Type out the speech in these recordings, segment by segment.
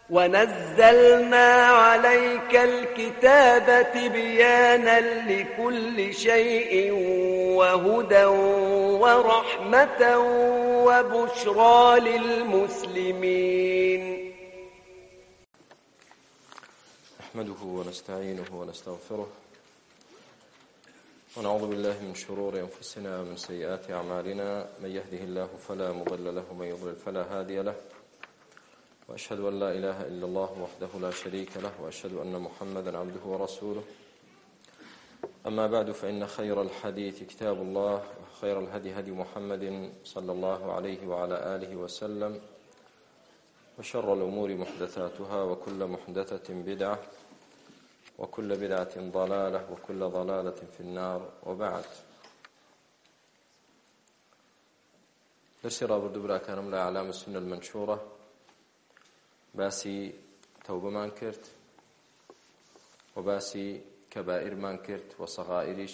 ونزلنا عليك الكتاب تبيانا لكل شيء وهدى ورحمة وبشرى للمسلمين. نحمده ونستعينه ونستغفره ونعوذ بالله من شرور أنفسنا ومن سيئات أعمالنا، من يهده الله فلا مضل له ومن يضلل فلا هادي له، وأشهد أن لا إله إلا الله وحده لا شريك له، وأشهد أن محمدا عبده ورسوله. أما بعد، فإن خير الحديث كتاب الله، وخير الهدي هدي محمد صلى الله عليه وعلى آله وسلم، وشر الأمور محدثاتها، وكل محدثة بدعة، وكل بدعة ضلالة، وكل ضلالة في النار. وبعد، درسي رابردو براكانم لا أعلام السنة المنشورة باسی تەوبەمان کرد و باسی کەبائیرمان کرد و سەغائریش،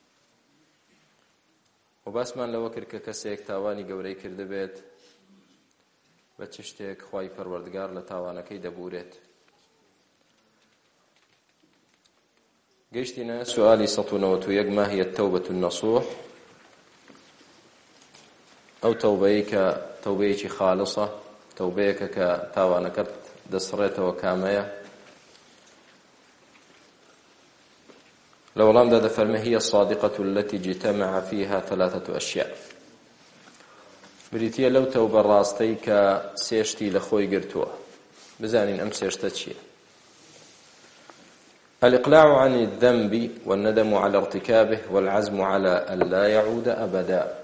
و باسمان لەوە کرد کە کەسێک تاوانی گەورەی کردبێت بە چ شتێک خوای پەروەردگار لە تاوانەکەی دەبورێت. گەیشتینە سوئالی 191: ما هي التوبة النصوح؟ ئەو تەوبەیە کە تەوبەیەکی خالصە، تەوبەیەکە کە تاوانەکەت دەسڕێتەوە کامەیە. لە وەڵامدا دەفەرمێ: هي الصادقة التي اجتمع فيها 3 أشياء. بریتیە لەو تەوبە ڕاستەی کە سێشتی لە خۆی گرتووە. بزانین ئەم سێشتە چییە؟ الإقلاع عن الذنب والندم على ارتكابه والعزم على ألا يعود أبدا.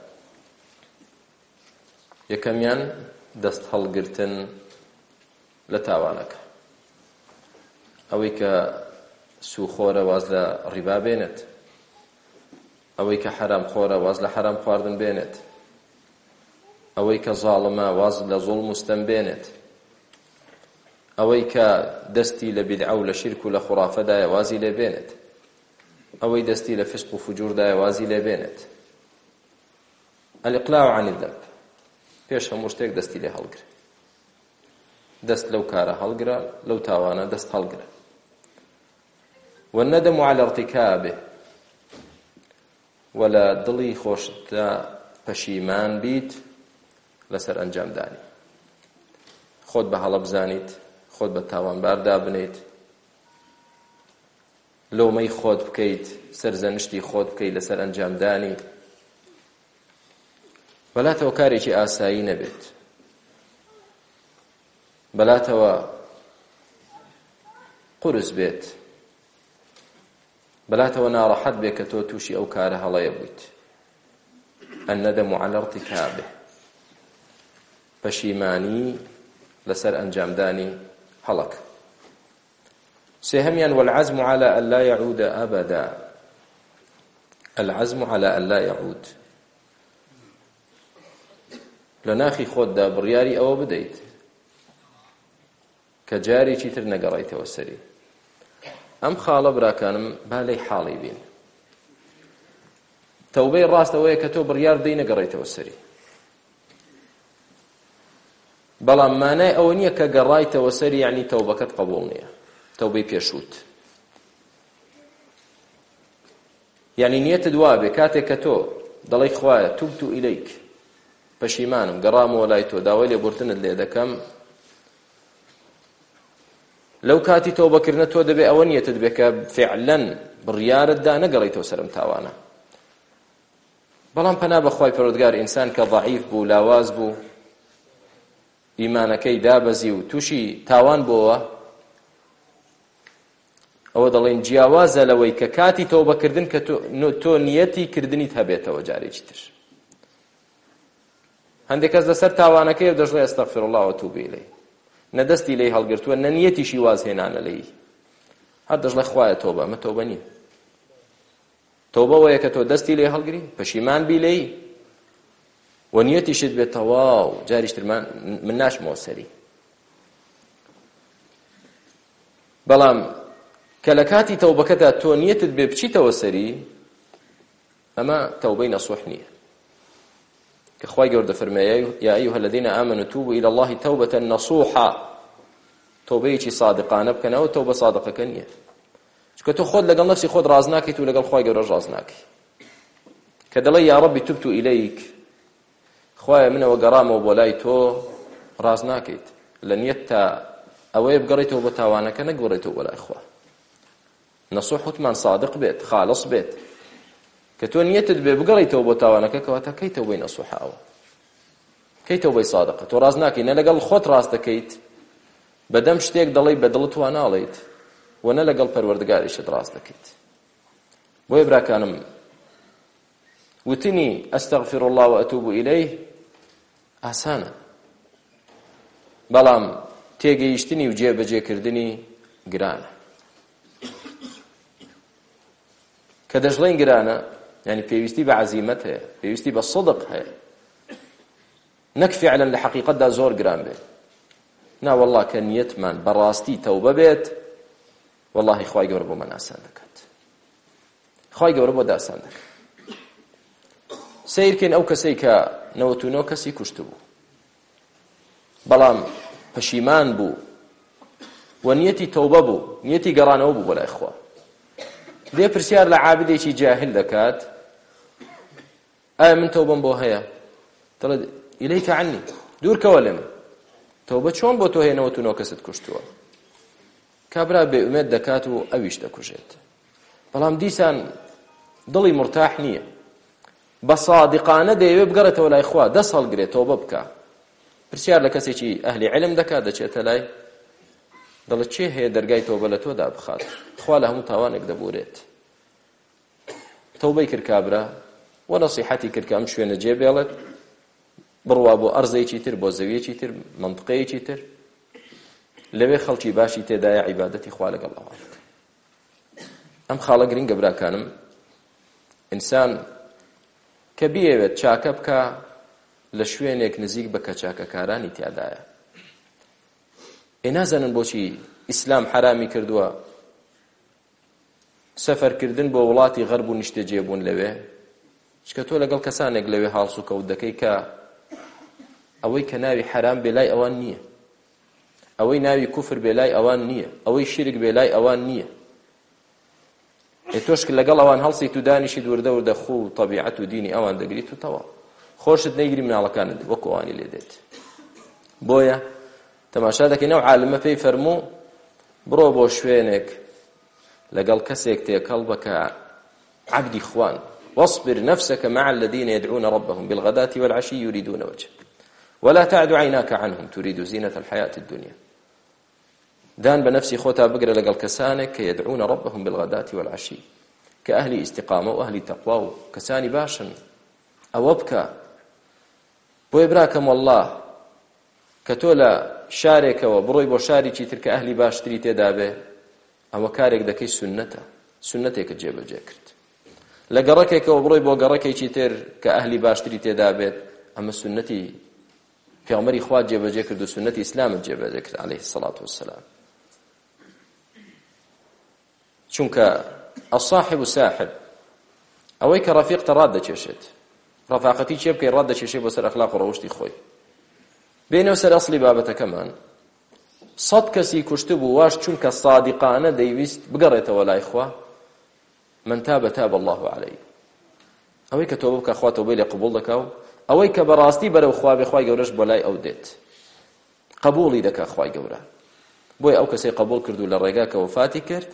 یەکەمیان دەست هەڵگرتن لە تاوانەکە، ئەوەی کە سوخۆرە واز لە ڕیبا بێنێت، ئەوەی کە حرام خۆرە واز لە حرام خواردن بێنێت، ئەوەی کە زاڵمە واز لە زوڵم مستەم بێنێت، ئەوەی کە دەستی لە بیدعە و لە شرک و لە خوڕافەدایە وازی لێ بێنێت، ئەوەی دەستی لە فسق و فجووردایە وازی لێ بێنێت. الإقلاع عن الذنب، پێش هەموو شتێک دەستی لێ هەڵگرە، دەست لەو کارە هەڵگرە، لەو تاوانە دەست هەڵگرە. والندم على ارتكابه، ولا دڵی خۆشتە پەشیمان بیت لەسەر ئەنجامدانی، خۆت بە هەڵە بزانیت، خۆت بە تاوانبار دابنیت، لۆمەی خۆت بکەیت، سەرزەنشتی خۆت بکەیت لەسەر ئەنجامدانی. بەلاتەوە کارێکی ئاسایی نەبێت، بەلاتەوە قورس بێت، بەلاتەوە ناڕەحەت بێت کە تۆ تووشی ئەو کارە هەڵەیە بوویت. الندم على ارتكابه، پەشیمانی لەسەر ئەنجامدانی هەڵەک. سێهەمیان: والعزم على ألا يعود أبدا. العزم على ألا يعود، لە ناخی خۆتدا بڕیاری ئەوە بدەیت کە جارێکی تر نەگەڕێیتەوە سەری. ئەم خاڵە براکانم با لەی حاڵی بین. تەوبەی ڕاستەوەیە کە تۆ بڕیار بدەی نەگەڕێیتەوە سەری، بەڵام مانای ئەوە نییە کە گەڕایتەوە سەری یعنی تەوبەکەت قبوڵ نییە، تەوبەی پێشووت. یعنی نیەتت وا بێ کاتێک کە تۆ دەڵێی خوایە توبت ئیلەیک، پەشیمانم، گەڕامەوە لای تۆ، داوای لێبوردنت لێ دەکەم، لەو کاتی تەوبەکردنە تۆ دەبێ ئەوە نیەتت بێ کە فعلەن بڕیارتدا نەگەڕێیتەوە سەرم تاوانە. بەڵام پەنا بەخوای پەروەردگار، ئینسان کە ضەعیف بوو، لاواز بوو، ئیمانەکەی دابەزی و تووشی تاوان بووەوە، ئەوە دەڵێن جیاوازە لەوەی کە کاتی تەوبەکردن کە تۆ نیەتی کردنیت هەبێتەوە جارێکی تر. هەندێک کەس لەسەر تاوانەکەی دەژڵێ ئەستەغفر الله وەتوب ئیلەیه، نەدەستی لێی هەڵگرتووە، نەنیەتیشی واز هێنانە لێی، هەر دەژڵێ خوایە تۆبە، ئەمە تۆبە نییە. تۆبە وەیە کە تۆ دەستی لێ هەڵگری، پەشیمان بی لێی، و نیەتیشت بێت تەواو جاریش تر من ناشمەوە سەری. بەڵام کە لە کاتی تەوبەکەدا تۆ نیەتت بێ بچیتەوە سەری، ئەمە تەوبەی نەسوح نییە. كخواي جورد فرمي يا أيها الذين آمنوا توبوا إلى الله توبة نصوحا تۆبەیەکی صادقانە بکەنەوە تۆبە صادقەکە نییە چونکە تۆ خۆت لەگەڵ نەفسی خۆت ڕاز ناکەیت و لەگەڵ خوای گەورەش ڕاز ناکەی کە دەڵێ یا ڕەبی تبت ئیلەیک خوایە منەوە گەڕامەوە بۆ لای تۆ ڕاز ناکەیت لە نیەت تا ئەوەیە بگەڕێتەوە بۆ تاوانەکە نەگەڕێتەوە بۆ لای خوا نەسوح وتمان صادق بێت خالص بێت کە تۆ نیەتت بێ بگەڕێتەوە بۆ تاوانەکە کەواتە کەی تەوبەی نەسوحەوە کەی تەوبەی صادقە تۆ ڕاز ناکەی نە لەگەڵ خۆت ڕاست دەکەیت بەدەم شتێک دەڵێی بە دڵت وا ناڵێیت و نە لەگەڵ پەروەردگاریشت ڕاست دەکەیت بۆیە براکانم وتنی ئەستەغفر الله وئەتوب ئیلەیه ئاسانە بەڵام تێگەیشتنی و جێبەجێکردنی گرانە کە دەژڵێن گرانە یعنی پێویستی بە عەزیمەت هەیە پێویستی بە صدق هەیە نەک فعلا لە حەقیقەتدا زۆر گران بێت نا والله کە نیەتمان بەڕاستی تەوبە بێت والله خوای گەورە بۆمان ئاسان دەکات خوای گەورە بۆ داسان دەکات سیرکەین ئەو کەسەی کە 99 کەسی کوشت بوو بەڵام پەشیمان بوو و نیەتی تەوبە بوو نیەتی گەڕانەوە بوو بۆ لای خوا دێ پرسیار لە عابدێکی جاهل دەکات ئایا من تەوبەم بۆ هەیە دەڵێ ئیلەیکە عنی دوورکەوە لێمە تەوبە چۆن بۆ تۆ هەیە 99 کەست کوشتووە کابرا بێئومێد دەکات و ئەویش دەکوژێت بەڵام دیسان دڵی مرتاح نییە بە صادقانە دەیەوێت بگەڕێتەوە لای خوا دەست هەڵگرێت تەوبە بکە پرسیار لە کەسێکی ئەهلی علم دەکات دەچێتە لای دەڵێت چێ هەیە دەرگای تەوبە لە تۆدا بخات خوا لە هەموو تاوانێک دەبورێت تەوبەی کرد کابرا و نەسیحەتی کرد کە ئەم شوێنە جێبێڵێت بڕوا بۆ ئەرزێکی تر بۆ زەویەکی تر منطقەیەکی تر لەوێ خەڵکی باشی تێدایە عیبادەتی خوا لەگەڵ ئەوە ئەم خاڵە گرنگە براکانم ئینسان کە بیەوێت چاکە بکە لە شوێنێک نزیک بە کە چاکەکارانی تیادایە نازانن بۆچی ئیسلام حرامی کردووە سەفەرکردن بۆ وڵاتی غەرب و نیشتە جێبوون لەوێ چکە تۆ لەگەڵ کەسانێک لەوێ هاڵس و کەوت دەکەی کە ئەوەی کە ناوی حرام بێ لای ئەوان نییە ئەوەی ناوی کوفر بێ لای ئەوان نییە ئەوەی شرک بێ لای ئەوان نییە تۆش لەگەڵ ئەوان هەڵسی تو دانیشی دووردە و دەخو و طەبیعەت و دینی ئەوان دەگریت و تەواو خۆشت نەیگری مناڵەکانت وەکو ئەوانی لێ دێت بۆیە تەماشا دەکەین ئەو عالمە پێی فەرموو بڕۆ بۆ شوێنێک لەگەڵ کەسێک تێکەڵ بکە عەبدی خوان واصبر نفسك مع الذين يدعون ربهم بالغداة والعشي يريدون وجهه ولا تعد عيناك عنهم تريد زينة الحياة الدنيا دان بنفسي خوتا بقرا لقل كسانك يدعون ربهم بالغداة والعشي كأهل استقامة وأهل تقوى كساني باشا أوبك بويبراكم والله كتولا شارك وبروي بوشاري تلك أهل باش تري تدابه أو كارك دكي سنتك الجبل جاكرت لقركك وبروي بوقركي تر كأهل باش تري تدابه أما سنتي في عمر إخوات جبل جاكرت وسنتي إسلام الجبل جاكرت عليه الصلاة والسلام چونکە الصاحب ساحب ئەوەی کە ڕەفیقتە ڕات دەکێشێت ڕەفاقەتی چێ بکەی ڕات دەکێشێت بۆ سەر ئەخلاق و ڕەوشتی خۆی بێنەوە سەر ئەسڵی بابەتەکەمان 100 کەسی کوشت بوو واش چونکە صادقانە دەیویست بگەڕێتەوە لای خوا من تاب تاب الله عليه ئەوەی کە تۆبە بکە خوا تۆبەی لێ قبوڵ دەکا و ئەوەی کە بەڕاستی بەرەو خوا بێ خوای گەورەش بۆ لای ئەو دێت قبوڵی دەکا خوای گەورە بۆی ئەو کەسەی قبوڵ کرد و لە ڕێگا کە وفاتی کرد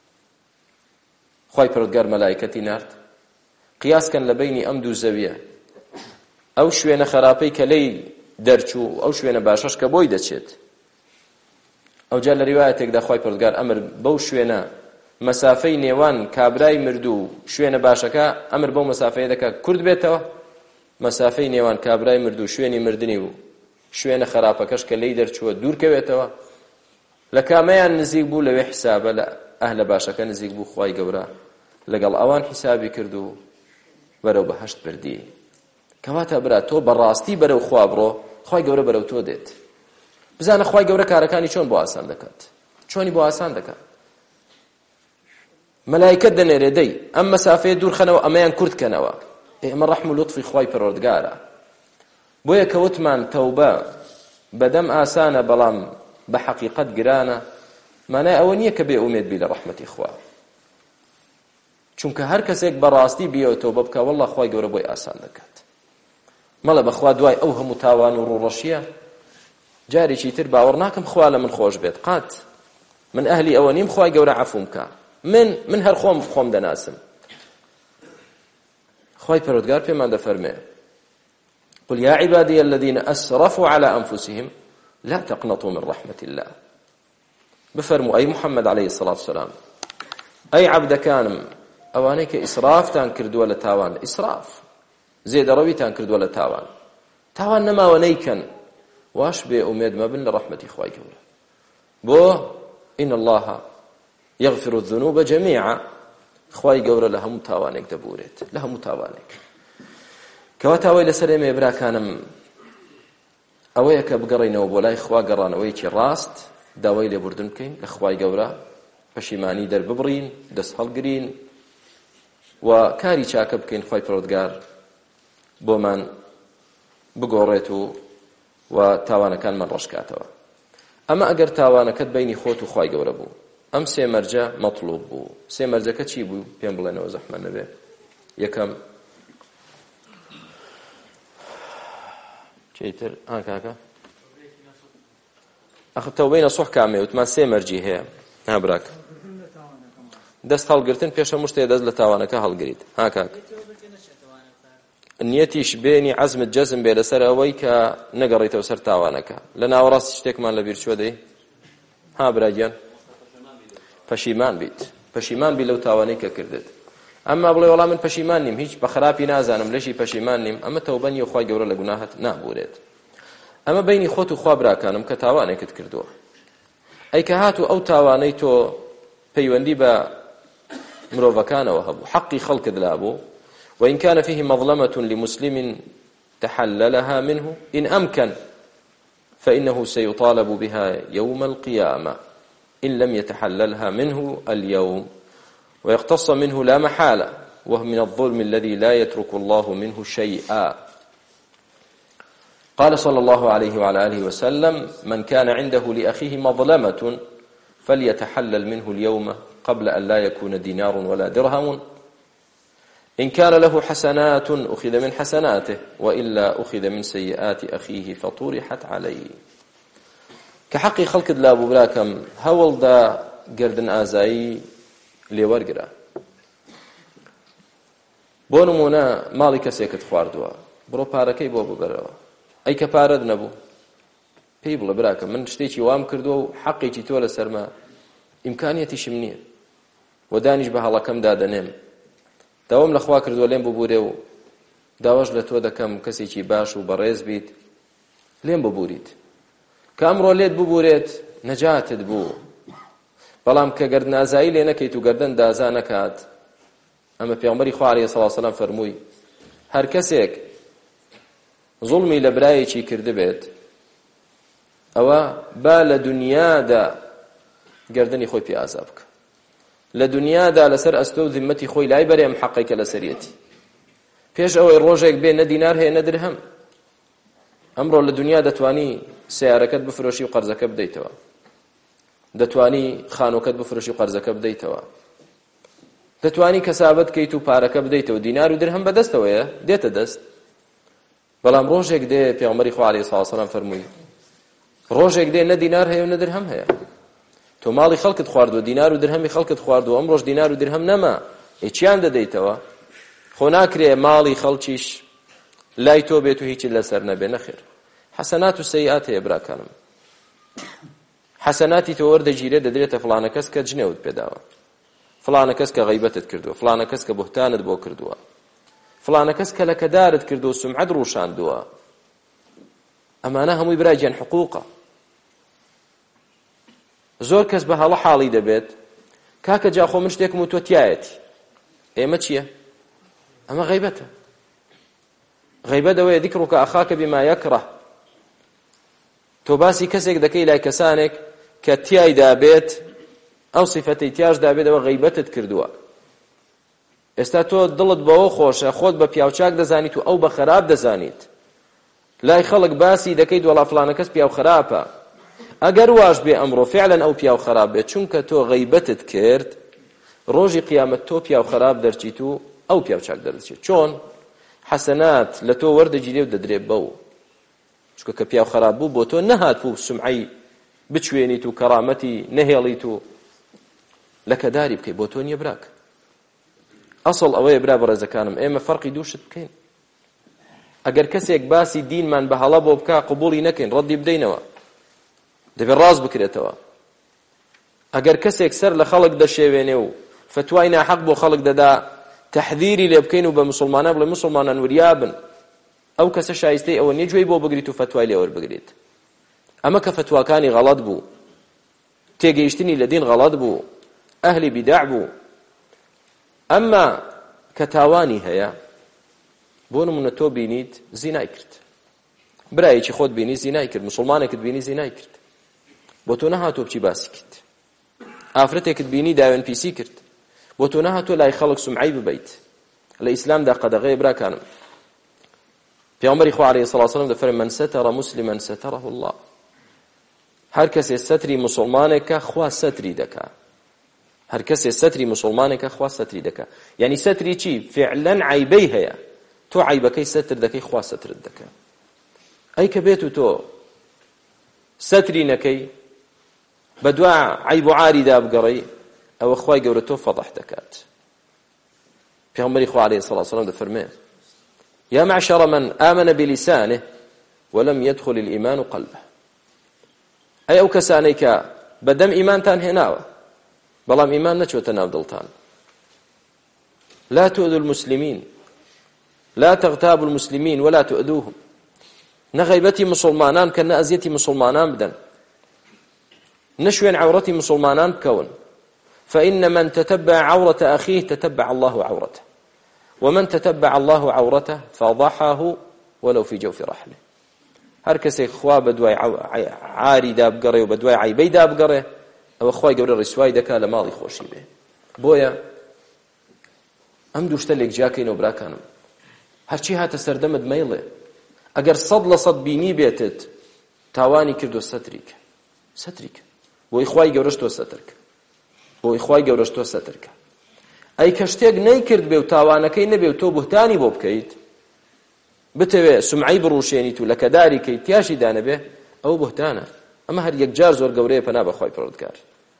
خوای پەروەردگار مەلایکەتی نارد قیاسکەن لە بینی ئەم دوو زەویە ئەو شوێنە خراپەی کە لێی دەرچوو ئەو شوێنە باشەش کە بۆی دەچێت ئەو جا لە ریوایەتێکدا خوای پەروەردگار ئەمر بەو شوێنە مەسافەی نێوان کابرای مردوو شوێنە باشەکە ئەمر بەو مەسافەیە دەکات کورد بێتەوە مەسافەی نێوان کابرای مردوو شوێنی مردنی و شوێنە خراپەکەش کە لێی دەرچووە دوورکەوێتەوە لە کامەیان نزیک بوو لەوێ حسابە لە ئەهلە باشەکە نزیک بوو خوای گەورە لەگەڵ ئەوان حسابی کرد و بەرەو بەهەشت بردی کەواتە برا تۆ بەڕاستی بەرەو خوا بڕۆ خوای گەورە بەرەو تۆ دێت بزانە خوای گەورە کارەکانی چۆن بۆ ئاسان دەکات چۆنی بۆ ئاسان دەکات مەلایکەت دەنێرێ دەی ئەم مەسافەیە دوورخەنەوە ئەمەیان کورتکەنەوە ئێمە ڕەحم و لوتفی خوای پەروەردگارە بۆیە کەوتمان تەوبە بەدەم ئاسانە بەڵام بحقيقة گرانە معنای ئەوە نییە کە بێ ئومێد بی لە ڕەحمەتی خوا چونکە هەر کەسێک بەڕاستی بیەوە تۆبە بکە وەڵڵا خوای گەورە بۆی ئاسان دەکات مەڵە بەخوا دوای ئەو هەموو تاوان و ڕوڕەشیە جارێکی تر باوەڕ ناکەم خوا لە من خۆش بێت قات من ئەهلی ئەوە نیم خوای گەورە عەفوم کە من هەر خۆم دەناسم خوای پەروەردگار پێمان دەفەرمێ قل يا عبادي الذين أسرفوا على أنفسهم لا تقنطوا من رحمة الله بفرموا أي محمد عليه الصلاة والسلام أي عبد كانم أوانيك إسراف تنكرد ولا تاوان إسراف زيد روي تنكرد ولا تاوان نما ونيكن واش بأميد ما بين رحمة إخوائي كولا بو إن الله يغفر الذنوب جميعا إخوائي قولا لها متاوانك دبوريت لها متاوانك كواتاوي لسليم إبرا كانم أويك بقرينا وبولاي إخوا قرانا ويكي راست داوي لبردن كين إخوائي قولا پشیمانی در ببرین دەست هەڵگرین و کاری چاکە بکەین خوای پەروەردگار بۆمان بگۆڕێت و تاوانەکانمان ڕەشکاتەوە ئەمە ئەگەر تاوانەکەت بینی خۆت و خوای گەورە بوو ئەم سێ مەرجە مەطلوب بوو سێ مەرجەکە چی بوو پێم بڵێنەوە زەحمە نەبێ یەکەم چیتر کاکە ئەخ تەوبەی نەسوح کامێ وتمان سێ مەرجی هەیە براک دەست هەڵگرتن پێش هەموو شتێ دەست لە تاوانەکە هەڵگریت کاک نیەتیش بێنی عەزمت جەزم بێ لەسەر ئەوەی کە نەگەڕێیتەوە سەر تاوانەکە لە ناوەڕاستی شتێکمان لەبیر چوە دەی براگیان پەشیمان بی لەو تاوانەی کە کردت ئەمما بڵێ وەڵام من پەشیمان نیم هیچ بە خراپی نازانم لەشی پەشیمان نیم ئەمە تەوبە نیە خوای گەورە لە گوناهت نابورێت ئەمە بینی خۆت و خوا براکانم کە تاوانێکت کردووە ئەی کە هاتوو ئەو تاوانەی تۆ پەیوەندی بە مرۆڤەکانەوە هەبوو حەقی خەڵکت لابوو وإن كان فيه مظلمة لمسلم تحللها منه إن أمكن فإنه سيطالب بها يوم القيامة إن لم يتحللها منه اليوم ويقتص منه لا محالة وهو من الظلم الذي لا يترك الله منه شيئا قال صلى الله عليه وعلى آله وسلم من كان عنده لأخيه مظلمة فليتحلل منه اليوم قبل أن لا يكون دينار ولا درهم إن كان له حسنات أخذ من حسناته وإلا أخذ من سيئات أخيه فطرحت عليه كحقي خلق لا ببراكم هول دا قردن آزاي لورقرا بونمونا مالي كسيكت خواردوا برو پارەکەی بۆ ببەرەوە ئەی کە پارەت نەبوو پێی بڵێ براکە من شتێکی وام کردووە و حەقێکی تۆ لە سەرما ئیمکانیەتیشم نییە و دانیش بە هەڵەکەم دادەنێم داوام لە خوا کردووە لێم ببوورێ و داواش لە تۆ دەکەم کەسێکی باش و بەڕێز بیت لێم ببووریت کە ئەمڕۆ لێت ببوورێت نەجاتت بوو بەڵام کە گەردنازایی لێ نەکەیت و گەردن دازا نەکات ئەمە پێغەمبەری خوا عەلەیهی سەڵاتو وسەلام فەرمووی هەر کەسێک ظڵمی لە برایەکی کرده بێت ئەوە با لە دنیادا گەردنی خۆی پێ ئازا بکە لە دنیادا لەسەر ئەستۆ و ذمەتی خۆی لای بەرێ ئەم حەقێکە لەسەریەتی پێش ئەوەی ڕۆژێک بێ نە دینار هەیە نە درهەم ئەمڕۆ لە دنیا دەتوانی سیارەکەت بفرۆشی و قەرزەکە بدەیتەوە دەتوانی خانووکەت بفرۆشی و قەرزەکە بدەیتەوە دەتوانی کەسابەت کەیت و پارەکە بدەیتەوە دینار و درهەم بەدەستەوەیە دێتە دەست بەڵام ڕۆژێک دێ پێغەمبەری خوا عەلەیهی سەڵاتو وسەلام فەرمووی ڕۆژێک دێ نە دینار هەیە و نە درهەم هەیە تۆ ماڵی خەڵکت خواردووە دینار و درهەمی خەڵکت خواردووە ئەمڕۆژ دینار و درهەم نەما هیچیان دەدەیتەوە خۆ ناکرێ ماڵی خەڵکیش لای تۆ بێت و هیچی لەسەر نەبێ نەخێر حەسەنات و سەیئات هەیە براکانم حەسەناتی تۆ وەردەگیرێ دەدرێتە فڵانە کەس کە جنێوت پێداوە فڵانە کەس کە غەیبەتت کردووە فڵانە کەس کە بوهتانت بۆ کردووە فڵانە کەس کە لەکەدارت کردووە و سومعەت ڕووشاندووە ئەمانە هەمووی براگیان حقوقە زۆر کەس بە هەڵە حاڵی دەبێت کاکە جا خۆ من شتێکم و تۆ تایەتی ئێمە چییە؟ ئەمە غەیبەتە غەیبەت ئەوەیە ذیکڕوکە ئەخاکە بیما یەکڕە تۆ باسی کەسێک دەکەی لای کەسانێک کە تیایدا بێت ئەو سیفەتەی تیاشدا بێت ئەوە غەیبەتت کردووە ئێستا تۆ دڵت بەوە خۆشە خۆت بە پیاوچاک دەزانیت و ئەو بە خراپ دەزانیت لای خەڵک باسی دەکەیت وەڵا فڵانە کەس پیاو خراپە ئەگەر واش بێ ئەمڕۆ فعلا ئەو پیاو خراپ بێت چونکە تۆ غەیبەتت کرد ڕۆژی قیامەت تۆ پیاو خراپ دەرچیت و ئەو پیاو چاک دەردەچێت. چۆن حەسەنات لە تۆ وەردەگیرێ و دەدرێت بەو، چونکە کە پیاو خراپ بوو بۆ تۆ نەهات بوو سمعەی بچوێنیت و کەڕامەتی نەهێڵیت و لەکەداری بکەیت، بۆ تۆ نییە براک. ئەسڵ ئەوەیە برا بەڕێزەکانم ئێمە فەرقی دووشت بکەین. ئەگەر کەسێک باسی دینمان بە هەڵە بۆ بکە قبوڵی نەکەین، ڕەدی بدەینەوە، دەبێت ڕاست بکرێتەوە. ئەگەر کەسێک سەر لە خەڵک دەشێوێنێ و فتوای ناحەق بۆ خەڵک دەدا تەحذیری لێ بکەین و بە مسلمانان بڵێ مسلمانان وریابن، ئەو کەسە شایستەی ئەوە نییە گوێی بۆ بگریت و فتوای لێ وەربگریت. ئەمە کە فتواکانی غەڵەت بوو، تێگەیشتنی لە دین غەڵەت بوو، ئەهلی بیداع بوو. ئەمما کە تاوانی هەیە، بۆ نمونە تۆ بینیت زینای کرد، برایەکی خۆت بینی زینای کرد، مسلمانێکت بینی زینای کرد، بۆ تۆ نەهاتۆ بچی باسی کرد. ئافرەتێکت بینی داوێن پیسی کرد، بۆ تۆ نەهاتۆ لای خەڵک سومعەی ببەیت. لە ئیسلامدا قەدەغەیە براکانم. پێغەمبەری خوا عەلەیهی سەڵاتو وسەلام دەفەرمێ من ستر مسلما ستره الله. هەر کەسێ سەتری مسلمانێکە خوا سەتری دەکا. هەر کەسێ سەتری مسلمانێکە خوا سەتری دەکا. یعنی سەتری چی؟ فعلەن عیبەی هەیە، تۆ عیبەکەی سەتر دەکەی، خوا سەترت دەکا. ئەی کە بێت و تۆ سەتری نەکەی، بە دوا عیب و عاریدا بگەڕی، ئەوە خوای گەورە تۆ فەضەح دەکات. پێغەمبەری خوا عەلەیهی سەڵاتو وسەلام دەفەرمێ يا معشر من آمن بلسانه ولم يدخل الإيمان قلبه. أي أو كسانيك بدم إيمان تان هناوة بلام إيمان نشوة ناو دلتان. لا تؤذوا المسلمين، لا تغتابوا المسلمين ولا تؤذوهم. نغيبتي مسلمانان كان أزيتي مسلمانان بدن، نشوين عورتي مسلمانان بكون، فإن من تتبع عورة أخيه تتبع الله عورته، ومن تتبع الله عورته فضحه ولو في جوف رحله. هر کەسێک خوا بەدوای عاری دابگەڕێ و بەدوای عیبەی دابگەڕێ، ئەوە خوای گەورە ڕیسوای دەکات لە ماڵی خۆشی بێ. بۆیە ئەم دوو شتە لێکجیاکەینەوە براکانم. هەرچی هاتە سەردەمت مەیڵێ، ئەگەر 100% بینی بێتت تاوانی کردو سەتریکە، سەتریکە بۆی خوای گەورەش تۆ سەترکە، بۆی خوای گەورەش تۆ سەترکە. ئەی کە شتێک نەیکرد بێ و تاوانەکەی نەبێ و تۆ بوهتانی بۆ بکەیت، بتەوێ سمعەی بڕوشێنیت و لەکەداری کەیت تیاشی دانەبێ، ئەو بوهتانە. ئەمە هەر یەکجار زۆر گەورەیە پەنا بەخوای پەروەردگار.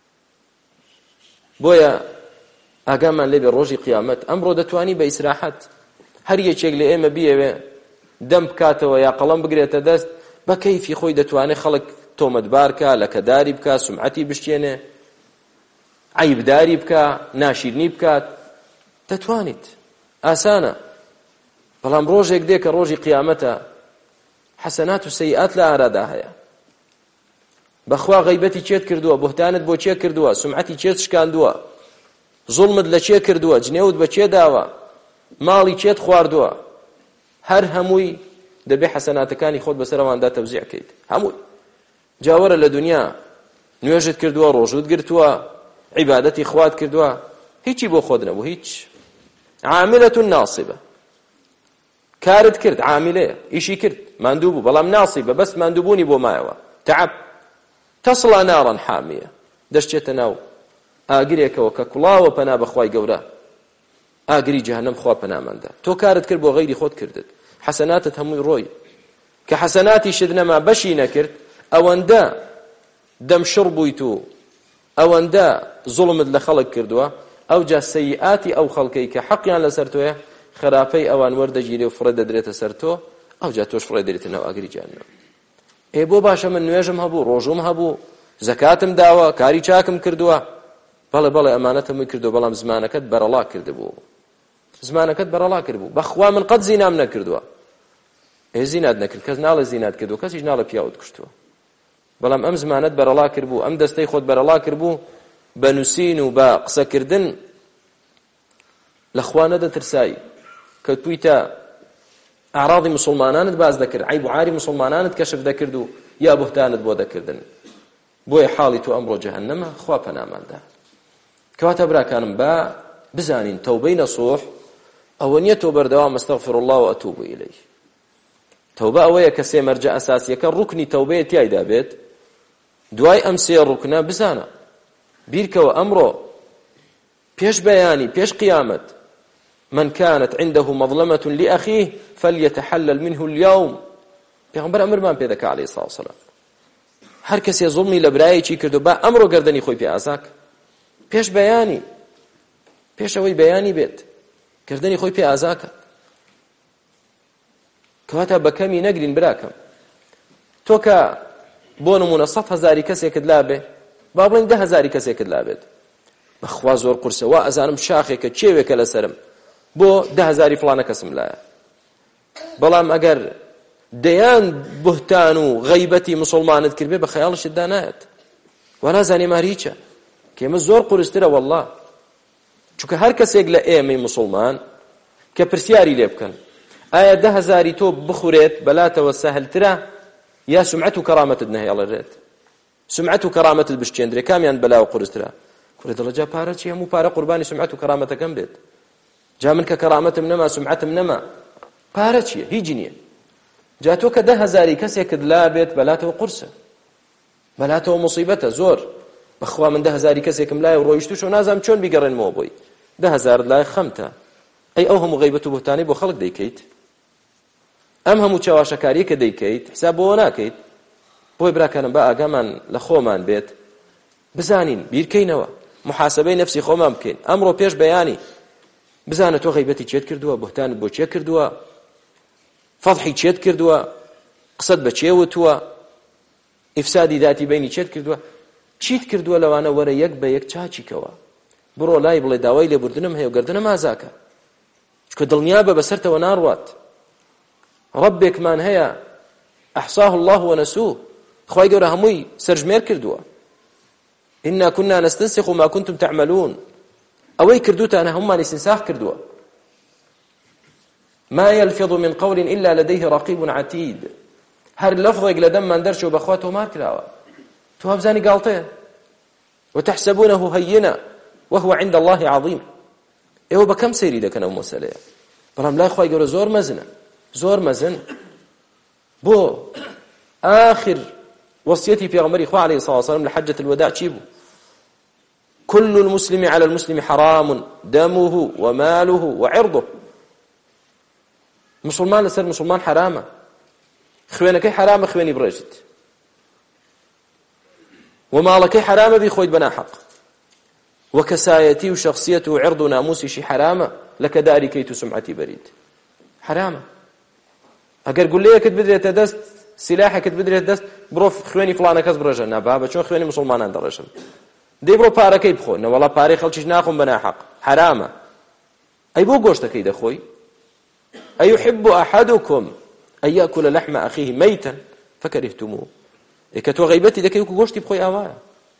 بۆیە ئاگامان لێبێ ڕۆژی قیامەت ئەمڕۆ دەتوانی بە ئیسراحەت هەر یەکێک لە ئێمە بیەوێ دەم بکاتەوە یا قەڵەم بگرێتە دەست، بە کەیفی خۆی دەتوانێت خەڵک تۆمەتبار بکە، لەکەداری بکە، سمعەتی بشتێنێ، عیبداری بکە، ناشیرنی بکات، دەتوانیت. ئاسانە. بەڵام ڕۆژێک دێ کە ڕۆژی قیامەتە، حەسەنات و سەیئات لە ئارادا هەیە. بەخوا غەیبەتی چێت کردووە، بوهتانت بۆ چێ کردووە، سمعەتی چێت شکاندووە، زوڵمت لە چێ کردووە، جنێوت بە چێ داوە، ماڵی چێت خواردووە، هەر هەمووی دەبێ حەسەناتەکانی خۆت بەسەر ئەواندا تەوزیع کەیت. هەمووی. جاوەرە لە دنیا نوێژت کردووە، ڕۆژوت گرتووە، عیبادەتی خوات کردووە، هیچی بۆ خۆت نەبوو، هیچ. عاملەة ناصبە. کارت کرد، عاملەیە، ئیشی کرد، ماندوو بوو، بەڵام ناصبە، بەس ماندووبوونی بۆ مایەوە. تعب. تەصڵە ناران حامیە. دەشتێتە ناو ئاگرێکەوە کە کوڵاوە پەنا بەخوای گەورە. ئاگری جەهەنەم خوا پەناماندا. تۆ کارت کرد بۆ غەیری خۆت کردت. حەسەناتت هەمووی ڕۆی. کە حەسەناتی شت نەما بەشی نەکرد، ئەوەندە دەمشڕ بوویت و ئەوەندە زوڵمت لە خەڵک کردووە، ئەو جا سەیئاتی ئەو خەڵکەی کە حەقیان لەسەر تۆیە، خراپەی ئەوان وەردەگیرێ و فڕێ دەدرێتە سەر تۆ، ئەو جا تۆش فڕێ دەدرێتە ناو ئاگری جەهەنەم. بۆ باشە من نوێژم هەبوو، ڕۆژوم هەبوو، زەکاتم داوە، کاری چاکم کردووە. بەڵێ بەڵێ ئەمانەتم کردو، بەڵام زمانەکەت بەرەڵا کردبوو. زمانەکەت بەرەڵا کردبوو. بەخوا من قەت زینام نەکردووە. زینات نەکرد، کەس ناڵێ زینات کردو، کەسیش ناڵێ پیاوت کوشتووە. بەڵام ئەم زمانەت بەرەڵا کردبوو، ئەم دەستەی خۆت بەرەڵا کردبوو، بە نووسین و بە قسەکردن لە خوا نەدەترسایی کە تویتە ئاڕاضی مسلمانانت باز دەکرد، عیب و عاری مسلمانانت کەشف دەکرد و یا بوهتانت بۆ دەکردن. بۆیە حاڵی تۆ ئەمڕۆ جەهەنەمە، خوا پەناماندا. کەواتە براکانم با بزانین تەوبەی نەسوح ئەوە نییە تۆ بەردەوام ئەستەغفر الله و ئەتوب ئیلەیه. تەوبە ئەوەیە کە سێ مەرجە ئەساسیەکە ڕوکنی تەوبەیە تیایدا بێت. دوای ئەم سێ ڕوکنە بزانە بیرکەوە ئەمڕۆ پێش بەیانی پێش قیامەت من كانت عنده مظلمة لأخيه فليتحلل منه اليوم پیغمبر ئەمرمان پێ دەکا عەلەیهی سڵاو وسەلام هەر کەسێ زوڵمی لە برایەکی کردو با ئەمڕۆ گەردەنی خۆی پێ ئازاک پێش بەیانی پێش ئەوەی بەیانی بێت گەردەنی خۆی پێ ئازاکە کەواتە بەکەمی نەگرین براکەم تۆ کە بۆ نمونە 100,000 کەسێکت لابێ با بڵێن 10,000 کەسێکت لابێت بەخوا زۆر قورسە وا ئەزانم شاخێکە چێوێکە لەسرم بۆ 10,000 فلانە کەسم لایە بەڵام ئەگەر دەیان بوهتان و غەیبەتی مسلمانت کرد بێ بە خەیاڵشت دا نایەت وا نازانێ ماری هیچە کە ئێمە زۆر قورسترە وەڵڵا چونکە هەر کەسێک لە ئێمەی مسلمان کە پرسیاری لێ بکەن ئایا 10,000 تۆ بخورێت بەلاتەوە سەهلترە یا سمعەت و کەرامەتت نەهێڵەرێت سمعەت و کەرامەتت بشکێندرێ کامیان بەلاوە قورسترە کوڕێ دڵە جا پارە چی هەموو پارە قوربانی سمعەت و کەرامەتەکەم بێت جا من کە کەرامەتم نەما سمعەتم نەما پارە چییە هیچ نییە جا تۆ کە 10,000 کەسێکت لا بێت بەلاتەوە قورسە بەلاتەوە مصیبەتە زۆر بەخوا من 10,000 کەسێکم لایە و ڕۆیشتوش و نازانم چۆن بیگەڕێنمەوە بۆی 10,000 لای خەمتە ئەی ئەو هەموو غەیبەت و بوهتانەی بۆ خەڵک دەیکەیت ئەم هەموو چاواشەکاریە کە دەیکەیت حساب بۆ ناکەیت بۆی براکانم با ئاگامان لە خۆمان بێت بزانین بیرکەینەوە محاسبەی نەفسی خۆمان بکەین ئەمڕۆ پێش بەیانی بزانە تۆ غەیبەتی چێت کردووە بوهتانت بۆ چێ کردووە فەضحی چێت کردووە قسەت بە چێ وتووە ئیفسادی داتی بینی چێت کردووە چیت کردووە لەوانە وەرە یەک بە یەک چاچیکەوە بڕۆ لای بڵێ داوای لێبوردنم هەیە و گەردنە مازاکە چکە دڵنیا بە بەسەرتەوە ناڕوات ڕەبێکمان هەیە ئەحصاه الله ونسوه خوای گەورە هەمووی سەرژمێر کردووە إنا كنا نستنسخ ما كنتم تعملون ئەوەی کردوتانە هەمومان استنساخ کردووە ما يلفظ من قول إلا لديه رقيب عتيد هەر لەفظێک لە دەممان دەرچێ بەخوا تۆمار کراوە تۆ هەبزانی گاڵتەیە وتحسبونه هينا وهو عند الله عظيم ئێوە بەکەم سەیری دەکەن ئەو مەسەلەیە بەڵام لای خوای گەورە زۆر مەزنە زۆر مەزن بۆ آخر وصيتي في غمري خواه عليه الصلاة والسلام لحجة الوداع تشيبه كل المسلم على المسلم حرام دمه وماله وعرضه مسلمان لسر مسلمان حرامة خوينكي حرامة خويني برجت ومالكي حرامة بي خويد بنا حق وكسايتي وشخصيته وعرض ناموسي شي حرامة لك داري كيتو سمعتي بريد حرامة اگر قل لي كت بدريت دست سلاحك بدرێت دەست بڕۆ خوێنی فلانە کەس برەژە نابا بە چۆن خوێنی مسلمانان دەڕێژن دەی بڕۆ پارەکەی بخۆ نەوەڵا پارەی خەڵکیش ناخۆم بە ناحەق حرامە ئەی بۆ گۆشتەکەی دەخۆی أيحب أحدكم أن يأكل لحم أخيه ميتا فكرهتموه کە تۆ غەیبەتی دەکەی وەکو گۆشتی بخۆی ئاوایە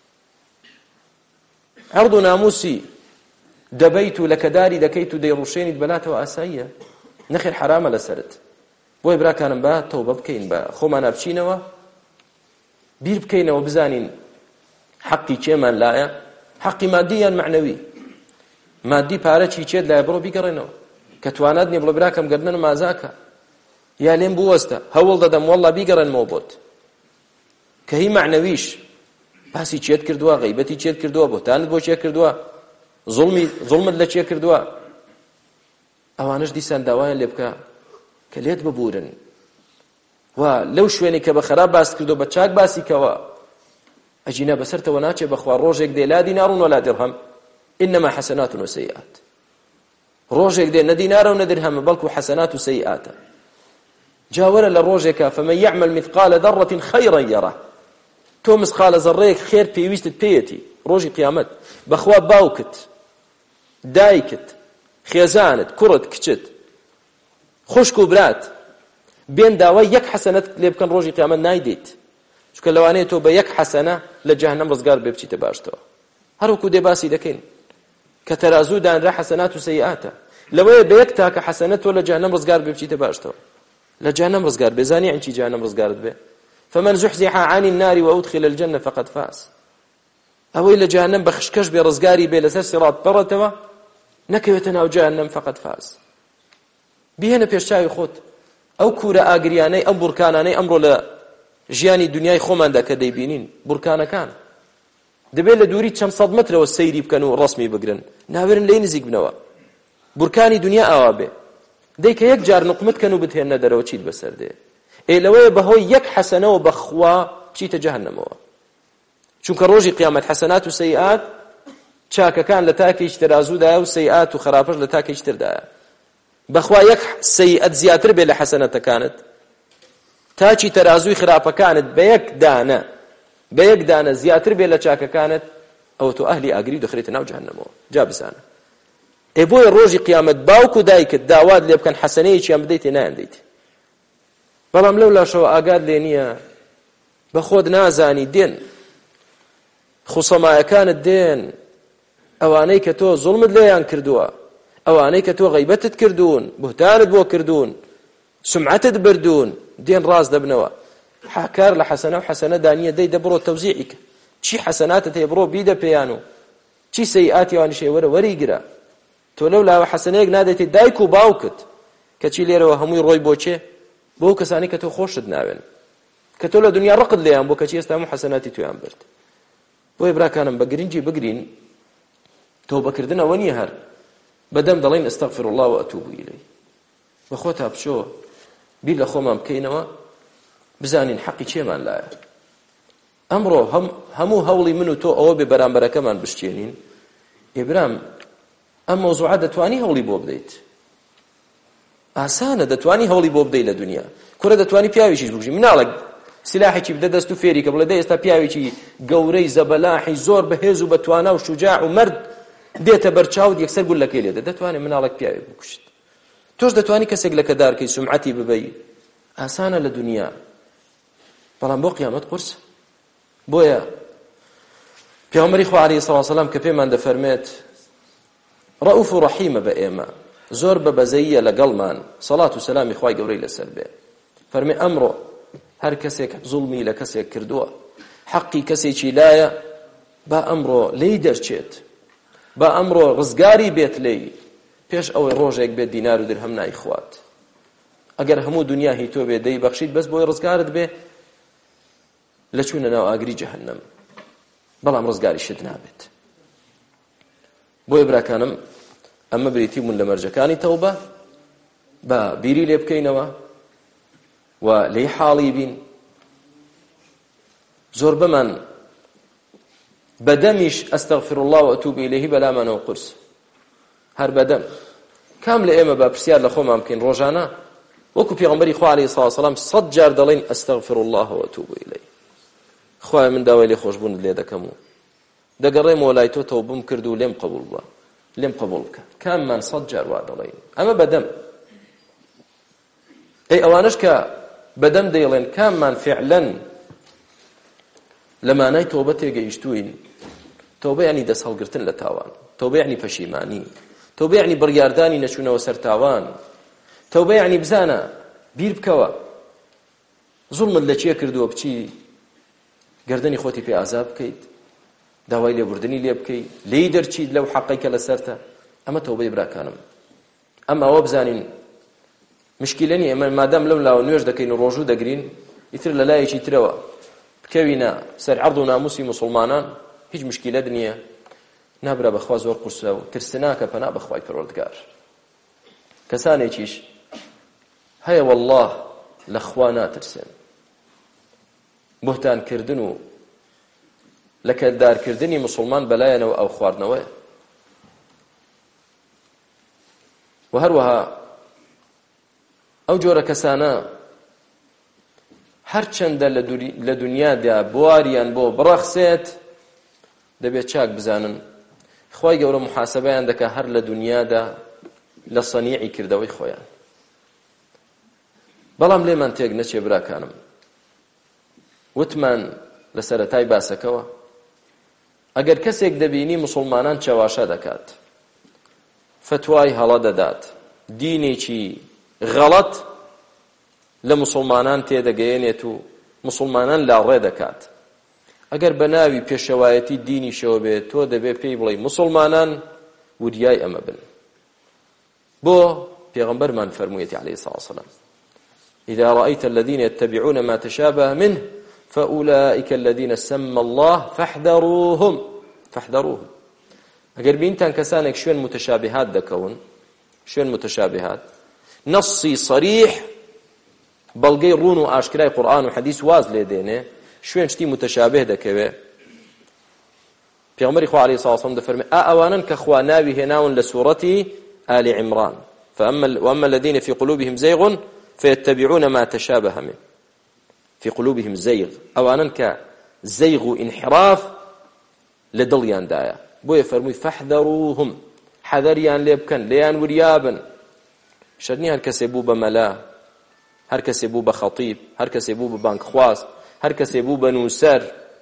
عەرض و ناموسی دەبەیت و لە کەداری دەکەیت و دەیڕوشێنیت بەلاتەوە ئاساییە نەخێر حرامە لەسەرت بۆی براکانم با تەوبە بکەین بە خۆمان بچینەوە بیر بکەینەوە بزانین حەقی چێمان لایە حەقی مادی یان معنەوی مادی پارە چی چێت لایە بڕۆ بیگەڕێنەوە کە توانات نییە بڵێ براکەم گەردنم مازاکە یا لێم بوەستە هەوڵ دەدەم وەڵڵا بیگەڕێنمەوە بۆت کە هی معنەویش باسی چێت کردووە غەیبەتی چێت کردووە بۆتانت بۆ چێ کردووە زوڵمت لە چێ کردووە ئەوانش دیسان داوایان لێ بکە کە لێت ببورن و لەو شوێنی کە بە خراپ باس کردو بە چاک باسی کەوە ئەجینە بەسەرتەوە ناچێ بەخوا ڕۆژێک دێ لا دینار ولا درهم إنما حسنات وسيئات ڕۆژێک دێ نە دینارە و نە درهەمە بەڵکو حەسەنات و سەیئاتە جاوەرە لە ڕۆژێکە فمن يعمل مثقال ذرة خيرا يره تۆ مسقالە زەڕەیەک خێر پێویستت پێیەتی ڕۆژی قیامەت بەخوا باوکت دایکت خێزانت کوڕت کچت خوشک و برات بێن داوای یەک حەسەنەت لێ بکەن ڕۆژی قیامەت نایدێت چونکە لەوانەیە تۆ بە یەک حەسەنە لە جەهەنەم ڕزگار بێ بچیتە باشتەوە هەروەکو دێ باسی دەکەین کە تەرازوو دانرا حەسەنات و سەیئاتە لەوەیە بە یەک تاکە حەسەنەت تۆ لە جەهەنەم ڕزگار بێ بچیتە باشتەوە لە جەهەنەم ڕزگار بێ زانی ئەنچی جەهەنەم ڕزگارت بێ فمن زحزح عن النار وأدخل الجنة فقد فاز ئەوەی لە جەهەنەم بە خشکەش بێ ڕزگاری بێ لەسەر سیڕات بڕەتەوە نەکەوێتە ناو جەهەنەم فقد فاز بهێنە پێشچاوی خۆت ئەو کوورە ئاگریانەی ئەم بورکانانەی ئەمڕۆ لە ژیانی دنیای خۆماندا کە دەیبینین بورکانەکان دەبێت لە دووری چەند سەد مەترەوە سەیری بکەن و ڕەسمی بگرن ناوێرن لێی نزیک بنەوە بورکانی دنیا ئاوا بێ دەی کە یەک جار نقمت کەن و بتهێنە دەرەوە چیت بەسەر دێ ئێلەوەیە بەهۆی یەک حەسەنەوە بەخوا بچیتە جەهەنەمەوە چونکە ڕۆژی قیامەت حەسەنات و سەیئات چاکەکان لە تاکێکی تەرازوودایە و سەیئات و خراپەش لە تاکێکی تردایە بەخوا یەک سەیئەت زیاتر بێ لە حەسەنەتەکانت تاچی تەرازووی خراپەکانت بە یەک دانە زیاتر بێ لە چاکەکانت ئەوە تۆ ئەهلی ئاگری دەخرێتە ناو جەهەنەمەوە جا بزانە بۆیە ڕۆژی قیامەت باوک و دایکت داوات لێ بکەن حەسەنەیەکیان بدەیت نایان دەیت بەڵام لەو لاشەوە ئاگات لێ نییە بە خۆت نازانی دێن خوسەمایەکانت دێن ئەوانەی کە تۆ زوڵمت لێیان کردووە ئەوانەی کە تۆ غەیبەتت کردوون بوهتانت بۆ کردوون سمعەتت بردوون دێن ڕاست دەبنەوە حاکار لە حەسەنە و حەسەنە دانیە دەی دەبڕۆ تەوزیعی کە چی حەسەناتت هەیە بڕۆ بیدە پێیان و چی سەیئاتی وانیشێ وەرە وەریگرە تۆ لەو لاوە حەسەنەیەک نادێتی دایک و باوکت کەچی لێرەوە هەمووی ڕۆی بۆچێ بۆ کەسانی کە تۆ خۆشت ناوێن کە تۆ لە دنیا ڕقت لێیان بۆ کەچی ئێستا هەموو حەسەناتی تۆیان برد بۆیە براکانم بە گرنگی بگرین تۆبەکردنەوە نییە هەر بەدەم دەڵێن ئەستەغفر الله وئەتوب ئیلەیه بە خۆتا بچۆ بیر لە خۆمان بکەینەوە بزانین حەقی چێمان لایە ئەمڕۆ هەموو هەوڵی من و تۆ ئەوە بێ بەرامبەرەکەمان بشتێنین ئێبرام ئەم مۆزوعە دەتوانی هەوڵی بۆ بدەیت ئاسانە دەتوانی هەوڵی بۆ بدەیت لە دنیا کورە دەتوانی پیاوێکیش بکوژی مناڵێک سلاحێکی بدە دەست و فێری کە بڵێ دەی ئێستا پیاوێکی گەورەی زەبەلاحی زۆر بەهێز و بەتوانا و شوجاع و مرد دێتە بەرچاوت یەکسەر گولەکەی لێدە دەتوانێت مناڵێک پیاوێک بکوشت تۆش دەتوانی کەسێک لە کەدارکەی سومعەتی ببەی ئاسانە لە دنیا بەڵام بۆ قیامەت قورسە بۆیە پێغەمبەری خوا عەلەیهی سەڵاتو وەسەلام کە پێمان دەفەرمێت ڕەئوف و ڕەحیمە بە ئێمە زۆر بە بەزەییە لەگەڵمان سەڵات و سەلامی خوای گەورەی لەسەر بێ فەرمێ ئەمڕۆ هەر کەسێک زوڵمی لە کەسێک کردووە حەقی کەسێکی لایە با ئەمڕۆ لێی دەرچێت با ئەمڕۆ ڕزگاری بێت لێی پێش ئەوەی ڕۆژێک بێت دینار و درهەم نایخوات ئەگەر هەموو دنیا هی تۆ بێ دەی بەخشیت بەس بۆی ڕزگارت بێ لە چوونە ناو ئاگری جەهەنەم بەڵام ڕزگاریشت نابێت بۆیە براکانم ئەمە بریتی بوون لە مەرجەکانی تەوبە بە بیری لێ بکەینەوە و لێی حاڵی بین زۆر بەمان بەدەمیش ئەستەغفر الله وئەتوب ئیلەیه بەلامانەوە قورس هەر بەدەم کام لە ئێمە بە پرسیار لە خۆمان بکەین ڕۆژانە وەکو پێغەمبەری خوا عەلەیهی سەڵاتو وەسەلام 100 جار دەڵێن ئەستەغفر الله وئەتوب ئیلەیه خوای من داوای لێ خۆشبوونت لێ دەکەم و دەگەڕێمەوە لای تۆ تەوبەم کرد و لێم قبول بووە لێم قبول بکە کاممان 100 جار وا دەڵێن ئەمە بەدەم ئەی ئەوانش کە بەدەم دەیڵێن کاممان فعلەن لەمانای تۆبە تێگەیشتوین تۆبە یعنی دەست هەڵگرتن لە تاوان تۆبە یعنی پەشیمانی تۆبە یعنی بڕیاردانی نەچوونەوە سەر تاوان تۆبە یعنی بزانە بیر بکەوە زوڵمت لە چێ کردووە بچی گەردەنی خۆتی پێ ئازاب بکەیت داوای لێبوردنی لێ بکەیت لێی دەرچیت لەو حەقەی کە لەسەرتە ئەمە تۆبەی براکانم ئەمە ئەوە بزانین مشکلە نیە ئێمە مادام لەم لاوە نوێژ دەکەین و ڕۆژوو دەگرین ئیتر لە لایەکی ترەوە بکەوینە سەر عەرض و ناموسی موسڵمانان هیچ مشکلەت نییە نابرا بەخوا زۆر قورسە و ترسناکە پەنا بەخوای پەروەردگار کەسانێکیش هەیە والله لە خوا ناترسێن بوهتانکردن و لە کەلدارکردنی موسڵمان بەلایەنەوە ئەو خواردنەوەیە و هەروەها ئەو جۆرە کەسانە هەرچەندە لە دنیادا بواریان بۆ بڕەخسێت دەبێت چاک بزانن خوای گەورە محاسەبەیان دەکا هەر لە دنیادا لە سەنیعی کردەوەی خۆیان بەڵام لێمان تێک نەچێ براکانم وتمان لە سەرەتای باسەکەوە ئەگەر کەسێک دەبینی موسڵمانان چاواشە دەکات فتوای هەڵە دەدات دینێکی غەڵەت لە موسڵمانان تێدەگەیەنێت و موسڵمانان لاڕێ دەکات ئەگەر بە ناوی پێشەوایەتی دینی شەوە بێت تۆ دەبێت پێی بڵێ موسڵمانان وریای ئەمە بن بۆ پێغەمبەرمان فەرموویەتی عەلەیهی سەڵاتو وەسەلام إذا رأيت الذين يتبعون ما تشابه منه فأولئك الذين سمى الله فاحذروهم ئەگەر بینتان کەسانێک شوێن متشابهات دەکەون، شوێن متشابهات نەصی صریح بەڵگەی ڕون و ئاشکرای قورئان و حەدیث واز لێ دێنێ، شوێن شتی متشابه دەکەوێ. پێغەمبەری خوا عەلەیهی سڵام دەفەرمێ ئەوانن کە خوا ناوی هێناون لە سوورەتی آل عمران وأما الذين في قلوبهم زيغ فيتبعون ما تشابه منه. في قلوبهم زيغ، ئەوانن کە زەیغ و ئینحراف لە دڵیان دایە، بۆیە فەرمووی فەحذەروهم، حەذەریان لێ بکەن، لێیان وریابن. شەرت نییە هەر کەسێ بوو بە مەلا، هەر کەسێ بوو بە خەتیب، هەر کەسێ بوو بە بانکخواز، هەر کەسێ بوو بە نووسەر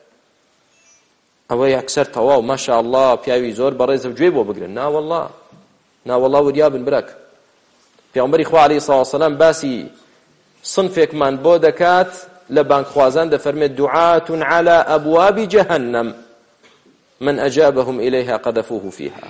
ئەوە یەکسەر تەواو ماشاءالله پیاوی زۆر بەڕێزە گوێ بۆ بگرن. ناوەڵڵا وریابن برەک. پێغەمبەری خوا عەلەیهی سڵاو وسەلام باسی صنفێکمان بۆ دەکات لە بانکخوازان دەفەرمێت دعاة على أبواب جهنم من أجابهم إليها قذفوه فيها.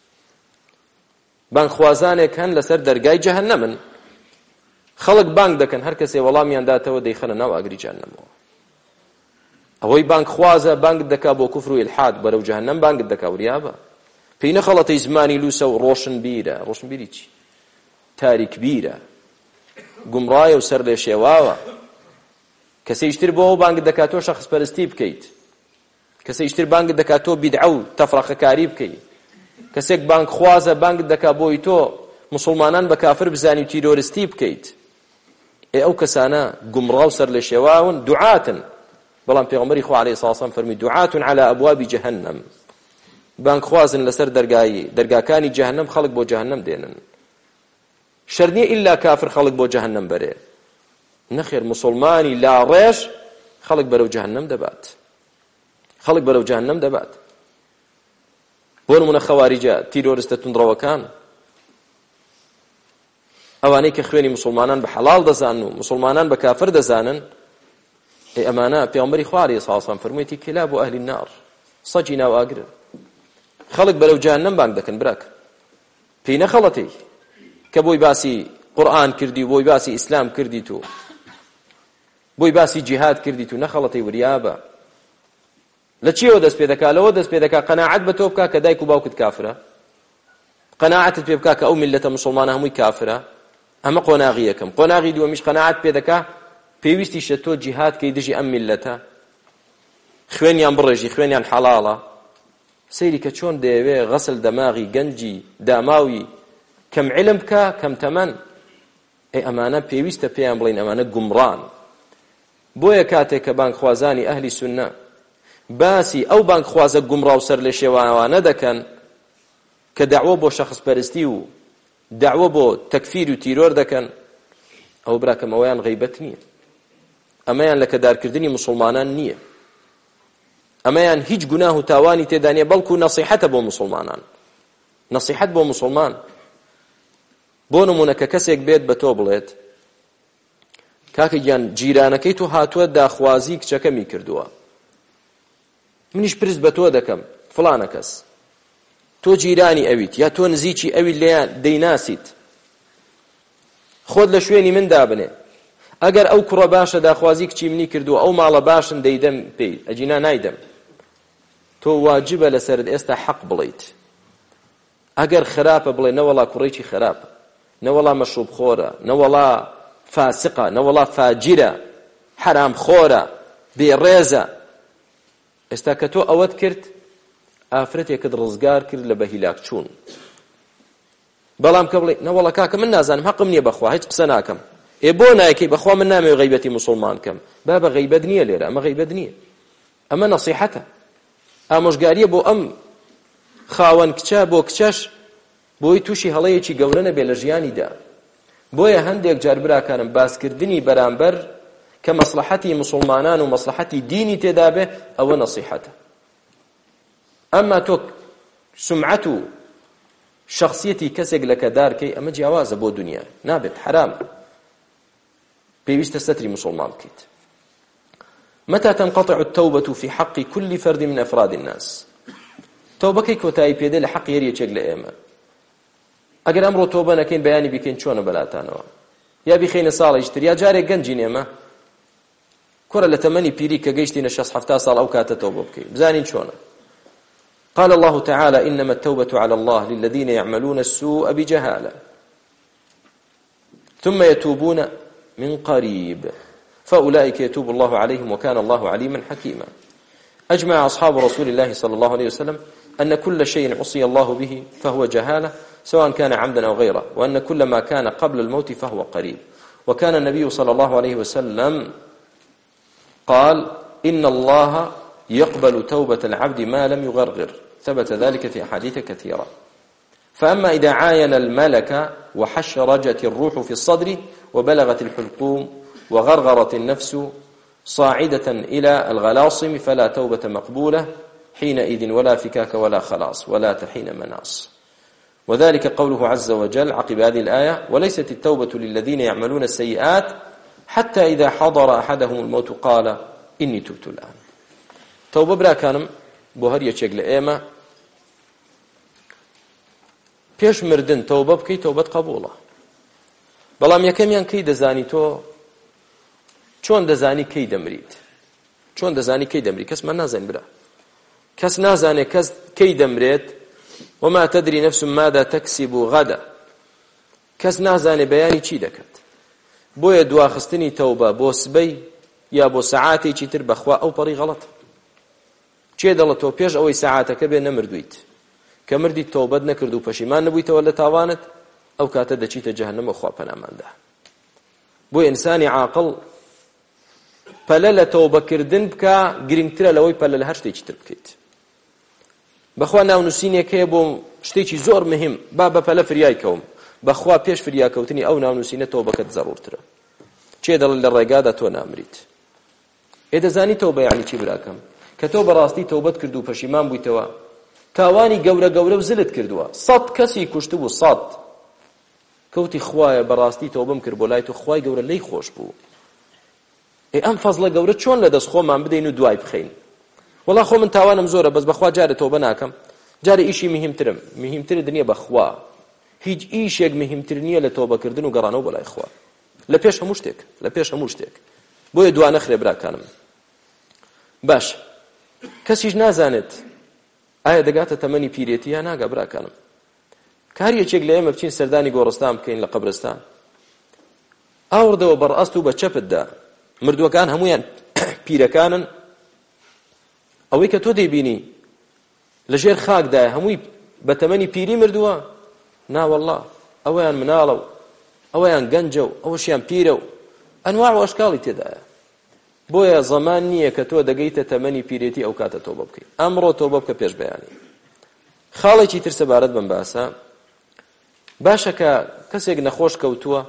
بانکخوازانێک هەن لەسەر دەرگای جەهەنەمن، خەڵک بانگ دەکەن، هەر کەسێ وەڵامیان داتەوە دەیخەنە ناو ئاگری جەهەنەمەوە. ئەوەی بانکخوازە بانگ دەکا بۆ کوفر و ئیلحاد بەرەو جەهەنەم بانگ دەکا وریابە. پێی نەخەڵەتەی زمانی لووسە و ڕۆشنبیرە. ڕۆشنبیری چی؟ تاریکبیرە، گومڕایە و سەر لێ شێواوە. کەسێکتر بۆ بانگ دەکاتەوە شەخصپەرستی بکەیت، کەسێکتر بانگ دەکاتەوە بیدعە و تەفرەقەکاری بکەیت، کەسێک بانکخوازە بانگ دەکا بۆی تۆ مسلمانان بە کافر بزانی و تیرۆریستی بکەیت. ئەو کەسانە گومڕا و سەر لێ شێواون دوعاتن. بەڵام پێغەمبەری خوا عەلەیهی سڵام وسەلام فەرمی دعاة على أبواب جهنم، بانکخوازن لەسەر دەرگاکانی جەهەنەم، خەڵک بۆ جەهەنەم دێنن. شەرت نییە ئیلا کافر خەڵک بۆ جەهەنەم بەرێ، نەخێر مسلمانی لاڕێژ خەڵک بەرەو جەهەنەم دەبات، خەڵک بەرەو جەهەنەم دەبات. بۆ نمونە خەواریجە تیرۆریستە توندڕەوەکان، ئەوانەی کە خوێنی مسلمانان بە حەڵاڵ دەزانن و مسلمانان بە کافر دەزانن، ئەمانە پێغەمبەری خوا عەلەیهی سڵاو وسەلام فەرموویەتی کلاب و ئەهلی النار، سەگی ناو ئاگرن. خەڵک بەرەو جەهەنەم بانگ دەکەن براک. پێی نەخەڵەتەی کە بۆی باسی قورئان کردی و بۆی باسی ئیسلام کردیت و بۆی باسی جیهاد کردیت و نەخەڵەتەی وریابە. لە چیەوە دەست پێ دەکا؟ لەوە دەست پێ دەکا قەناعەت بە تۆ بکا کە دایک و باوکت کافرە، قەناعەتت پێ بکا کە ئەو میلەتە مسلمانە هەمووی کافرە. ئەمە قۆناغی یەکەم. قۆناغی دووەمیش قەناعەت پێ دەکا پێویستیشە تۆ جیهاد کەی دژی ئەم میلەتە، خوێنیان بڕێژی، خوێنیان حەڵاڵە. سەیری کە چۆن دەیەوێ غەسل دەماغی گەنجی داماوی کەم علم بکە، کەم تەمەن. ئەمانە پێویستە پێیان بڵین ئەمانە گومڕان. بۆیە کاتێک کە بانکخوازانی ئەهلی سوننە باسی ئەو بانکخوازە گومڕا و سەر لە شێوانە دەکەن کە دەعوە بۆ شەخصپەرستی و دەعوە بۆ تەکفیر و تیرۆر دەکەن، ئەو براکەم ئەویان غەیبەت نییە، ئەمەیان لە کەدارکردنی مسلمانان نییە، ئەمەیان هیچ گوناه و تاوانی تێدا نییە، بەڵکو نەسیحەتە بۆ مسلمانان، نەسیحەت بۆ مسلمان. بۆ نمونە کە کەسێک بێت بە تۆ بڵێت کاکە گیان جیرانەکەی تۆ هاتووە داخوازی کچەکەمی کردووە، منیش پرس بە تۆ دەکەم فڵانە کەس، تۆ جیرانی ئەویت یا تۆ نزیکی ئەوی لێیان دەیناسیت، خۆت لە شوێنی من دابنێ، ئەگەر ئەو کوڕە باشە داخوازی کچی منی کردووە ئەو ماڵە باشن دەیدەم پێی، ئەجینا نایدەم. تۆ واجبە لەسەرت ئێستا حەق بڵێیت. ئەگەر خراپە بڵێ نەوەڵا کوڕێکی خراپە، نەوەڵا مەشروب خۆرە، نەوەڵا فاسقە، نەوەڵا فاجرە، حرام خۆرە، بێڕێزە. ئێستا کە تۆ ئەوەت کرد ئافرەتێکت ڕزگار کرد لە بەهیلاک چوون. بەڵام کە بڵێ نەوەڵا کاکە من نازانم حەقم نییە بەخوا هیچ قسە ناکەم، بۆ نایەکەی بەخوا من نامەوێ غەیبەتی مسلمان کەم، با بە غەیبەت نییە لێرە، ئەمە غەیبەت نییە، ئەمە نەسیحەتە، ئامۆژگاریە بۆ ئەم خاوەن کچە بۆ کچەش بۆی تووشی هەڵەیەکی گەورە نەبێ لە ژیانیدا. بۆیە هەندێک جار براکانم باسکردنی بەرامبەر کە مەسلحەتی مسلمانان و مەسلحەتی دینی تێدا بێ ئەوە نەسیحەتە. ئەمما تۆ سمعەت و شخصیەتی کەسێک لە کەدارکەی ئەمە جیاوازە بۆ دنیا، نابێت، حرامە، پێویستە سەتری مسلمان بکەیت. متى تنقطع التوبة في حق كل فرد من أفراد الناس؟ توبەکەی کۆتایی پێدە لە حەق یەریەکێک لە ئێمە. ئەگەر ئەمڕۆ تۆبە نەکەین بەیانی بکەین چۆنە بەلاتانەوە، یا بیخەینە ساڵێکی تر، یا جارێک گەنجین ئێمە کوڕە لە تەمەنی پیری کە گەیشتینە 60-70 ساڵ ئەو کاتە تەوبە بکەین بزانین چۆنە. قال الله تعالى إنما التوبة على الله للذين يعملون السوء بجهالة ثم يتوبون من قريب فأولئك يتوب الله عليهم وكان الله عليما حكيما. أجمع أصحاب رسول الله صلى الله عليه وسلم أن كل شيء عصي الله به فهو جهالة سواء كان عمدا أو غيره، وأن كل ما كان قبل الموت فهو قريب. وكان النبي صلى الله عليه وسلم قال إن الله يقبل توبة العبد ما لم يغرغر، ثبت ذلك في أحاديث كثيرة. فأما إذا عاين الملك وحشرجت الروح في الصدر وبلغت الحلقوم وغرغرت النفس صاعدة إلى الغلاصم فلا توبة مقبولة حينئذ ولا فكاك ولا خلاص ولا تحين مناص. وذلك قوله عز وجل عقب هذه الآية وليست التوبة للذين يعملون السيئات حتى إذا حضر أحدهم الموت قال إني تبت الآن. توبة برا كانم بۆ هەر یەکێک لە ئێمە پێش مردن تەوبە بکەی تەوبەت قەبوڵە. بەڵام یەکەمیان کەی دەزانی تۆ چۆن دەزانی کەی دەمریت؟ چۆن دەزانی کەی دەمری؟ کەسمان نازانێت برا، کەس نازانێت کەس کەی دەمرێت. وما تدري نفس ماذا تكسب غدا، کەس نازانێت بەیانی چی دەکات. بۆیە دواخستنی تەوبە بۆ سبەی یا بۆ سەعاتێکی تر بەخوا ئەو پەڕی غەڵەتە. چێ دەڵێت تۆ پێش ئەوەی سەعاتەکە بێ نەمردویت کە مردیت تەوبەت نەکرد و پەشیمان نەبوویتەوە لە تاوانت، ئەو کاتە دەچیتە جەهەنەمە خوا پەناماندا. بۆ ئینسانی عاقڵ پەلە لە تەوبەکردن بکە گرنگترە لەوەی پەلە لە هەر شتێکی تر بکەیت. بەخوا ناونووسینێک هەیە بۆ شتێکی زۆر مهم، با بە پەلە فریای کەوم، بەخوا پێش فریاکەوتنی ئەو ناونووسینە تەوبەکەت زەڕورترە. چێ دەڵێت لە ڕێگادا تۆ نامریت. ئێدەزانی تەوبە یعنی چی براکەم؟ کە تۆ بەڕاستی تەوبەت کرد و پەشیمان بوویتەوە، تاوانی گەورە گەورە و زلت کردووە، 100 کەسی کوشتبوو، 100 کەوتی خوایە بەڕاستی تەوبەم کرد بۆ لای تۆ، خوای گەورە لی خۆش بوو. ئەم فەزڵە گەورە چۆن لە دەست خۆمان بدەین و دوای بخەین؟ وەڵا خۆ من تاوانم زۆرە، بەس بەخوا جارە تەوبە ناکەم، جارە ئیشی مهمترم، مهمتر دنیا بەخوا. هیچ ئیشێک مهمتر نییە لە تەوبەکردن و گەڕانەوە بۆ لای خوا لە پێش هەموو شتێک، لە پێش هەموو شتێک. بۆیە دوا نەخرێ براکانم. باش کەسیش نازانێت ئایا دەگاتە تەمەنی پیرێتی یا ناگا براکانم. کار یەکێک لە ئێمە بچین سەردانی گۆڕستان بکەین لە قەبرستان، ئاوردەوە بەڕئەست و بە چەپتدا مردووەکان هەمویان پیرەکانن. ئەوەی کە تۆ دەیبینی لەژێر خاکدایە هەمووی بە تەمەنی پیری مردووە، ناوەڵڵا ئەوەیان مناڵە و ئەوەیان گەنجە و ئەوەشیان پیرە و ئەنواع و ئەشکاڵی تێدایە. بۆیە زەمان نییە کە تۆ دەگەیتە تەمەنی پیرێتی ئەو کاتە تۆبە بکەیت. ئەمڕۆ تۆبە بکە پێش بەیانی. خاڵێکی تر سەبارەت بەم باسە باشە کە کەسێک نەخۆش کەوتووە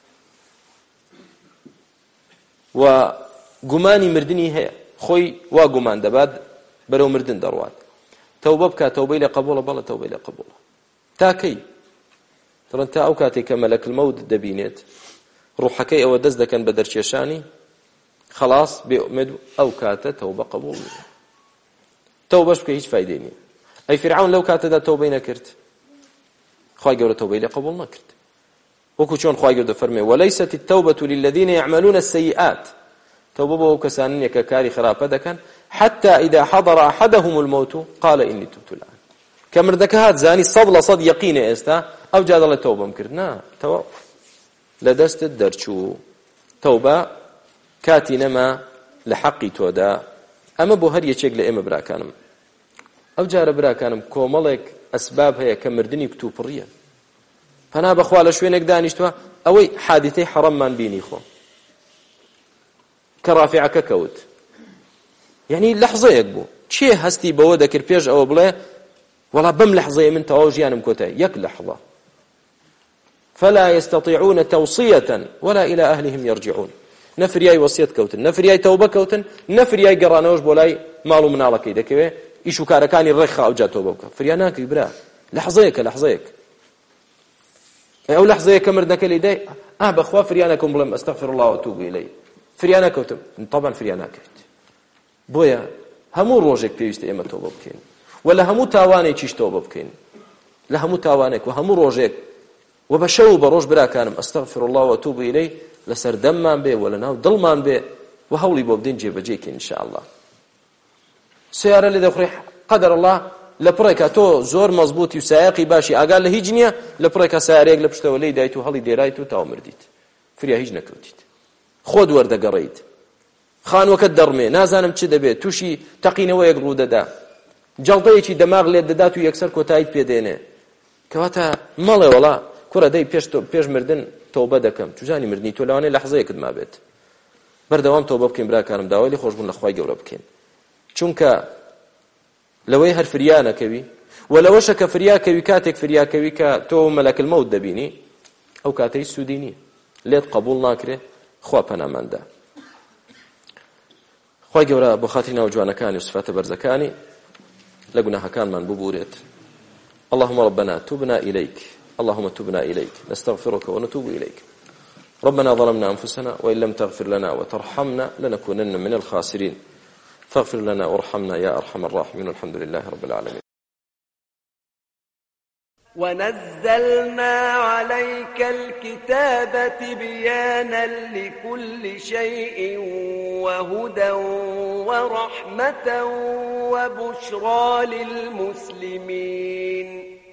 و گومانی مردنی هەیە، خۆی وا گومان دەبات بەرەو مردن دەڕوات، تەوبە بکات، تەوبەی لە قەبوڵە، بەڵە تەوبەی لە قەبوڵە. تاکەی تڕەن تا ئەو کاتێک کە مەلەکل مەوت دەبینێت ڕوحەکەی ئەوە دەست دەکەن بە دەرکێشانی، خلاص بێئومێد ئەو کاتە تەوبە قەبوڵ نییە. تەوبەش بکە هیچ فایدەی نییە. ئەی فیرعون لەو کاتەدا تەوبەی نەکرد، خوای گەورە تەوبەی لێ قەبوڵ نەکرد. وەکو چۆن خوای گەورە دەفەرمێ وەلەیسەت التەوبەة للذین یعملون السەیئات، تەوبە بۆ ئەو کەسانەیە کە کاری خراپە دەکەن حتى إذا حضر أحدهم الموت قال إني تبت الآن. کە مردەکە هات زانی 100% یەقینە ئێستا، ئەو جا دەڵێ تەوبەم کرد. نا، تەواو لە دەستت دەرچوو. تەوبە کاتی نەما لە حەقی تۆدا. ئەمە بۆ هەر یەکێک لە ئێمە براکانم. ئەو جارە براکانم کۆمەڵێک ئەسباب هەیە کە مردنی کتوپڕیە. پەنا بەخوا لە شوێنێک دانیشتووە ئەوەی حادیثەی حەڕەممان بینی خۆ کە ڕافعەکە کەوت، یعنی لەحظەیەک بوو. چێ هەستی بەوە دەکرد پێش ئەوە بڵێ وەڵا بەم لەحظەیە من تەواو ژیانم کۆتای؟ یەک لەحظە. فلا يستطيعون توصية ولا إلى أهلهم يرجعون. نەفریای وەسیەت کەوتن، نەفریای تەوبە کەوتن، نەفریای گەڕانەوەش بۆ لای ماڵ و مناڵەکەی دەکەوێ ئیش و کارەکانی ڕێکخا ئەوجا تۆبە بکە. فریا ناکەی برا، لەحظەیەکە لەحظەیەک. ئەو لەحظەیە کە مردەکە لی دای بەخوا فریا نەکەم بڵێم ئەستەغفر الله وأتوب إليه، فریا نەکەوتم، طبعا فریا ناکەیت. بۆیە هەموو ڕۆژێک پێویستە ئێمە تۆبە بکەین و لە هەموو تاوانێکیش تۆبە بکەین، لە هەموو تاوانێک و هەموو ڕۆژێک و بە شەو و بە ڕۆژ براکانم ئەستەغفر الله وأتوب إليه لەسەر دەممان بێ و لە ناو دڵمان بێ و هەوڵی بۆ بدەین جێبەجێکەین ئینشاءالله. سیارە لێ دەخڕی قەدەر الله لە پڕێکە تۆ زۆر مەزبوطی و سایقی باشی ئاگار لە هیچ نییە، لە پڕێکە سیارەیەک لە پشتەوە لێی دایت و هەڵی دێرایت و تاو مردیت، فریا هیچ نەکەوتیت، خۆت وەردەگەڕیت، خانووەکەت دەڕمێ، نازانم چ دەبێت، تووشی تەقینەوەیەک ڕوودەدا، جەڵتەیەکی دەماغ لێت دەدات و یەکسەر کۆتاییت پێدێنێ، کەواتە مەڵێ وەڵا کوڕە دەی پێش مردن تەوبە دەکەم، توزانی مردنی تۆ لەوانەیە لەحزەیەکت ما بێت، بەردەوام تەوبە بکەین براکانم، داوای لێ خۆشبوون لە خوای گەورە بکەین، چونکە لەوەی هەر فریا نەکەوی و لەوەشە کە فریاکەوی کاتێک فریاکەوی کە تۆ مەلەک المەوت دەبینی ئەو کاتەی سوودی نییە، لێت قبول ناکرێ، خوا پەناماندا. خوای گەورە بۆ خاتری ناو جوانەکانی و سفاتە بەرزەکانی لە گوناهەکانمان ببورێت. اللهم ربنا تبنا إليك، اللهم تبنا إليك، نستغفرك ونتوب إليك. ربنا ظلمنا أنفسنا وإن لم تغفر لنا وترحمنا لنكونن من الخاسرين، فاغفر لنا وارحمنا يا أرحم الراحمين، والحمد لله رب العالمين. ونزلنا عليك الكتاب تبيانا لكل شيء وهدى ورحمة وبشرى للمسلمين.